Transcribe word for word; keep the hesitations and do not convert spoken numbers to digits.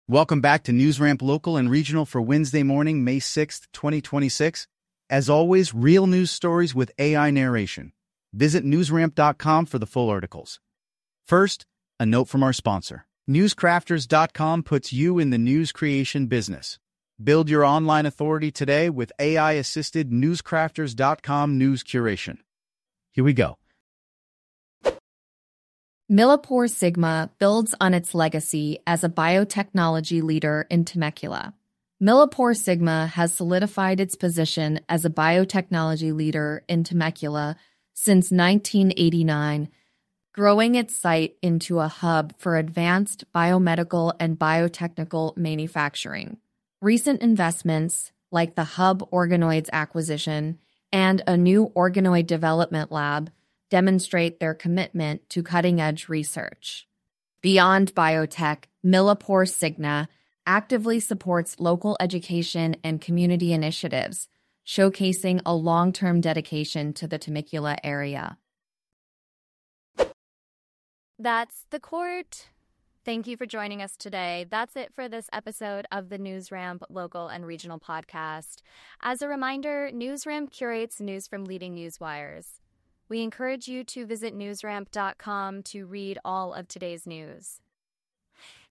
Welcome back to NewsRamp Local and Regional for Wednesday morning, May sixth, twenty twenty-six. As always, real news stories with A I narration. Visit newsramp dot com for the full articles. First, a note from our sponsor. newscrafters dot com puts you in the news creation business. Build your online authority today with A I-assisted newscrafters dot com news curation. Here we go. MilliporeSigma builds on its legacy as a biotechnology leader in Temecula. MilliporeSigma has solidified its position as a biotechnology leader in Temecula since nineteen eighty-nine, growing its site into a hub for advanced biomedical and biotechnical manufacturing. Recent investments, like the Hub Organoids acquisition and a new organoid development lab, demonstrate their commitment to cutting-edge research. Beyond biotech, MilliporeSigma actively supports local education and community initiatives, showcasing a long-term dedication to the Temecula area. That's the court. Thank you for joining us today. That's it for this episode of the NewsRamp Local and Regional Podcast. As a reminder, NewsRamp curates news from leading news wires. We encourage you to visit newsramp dot com to read all of today's news.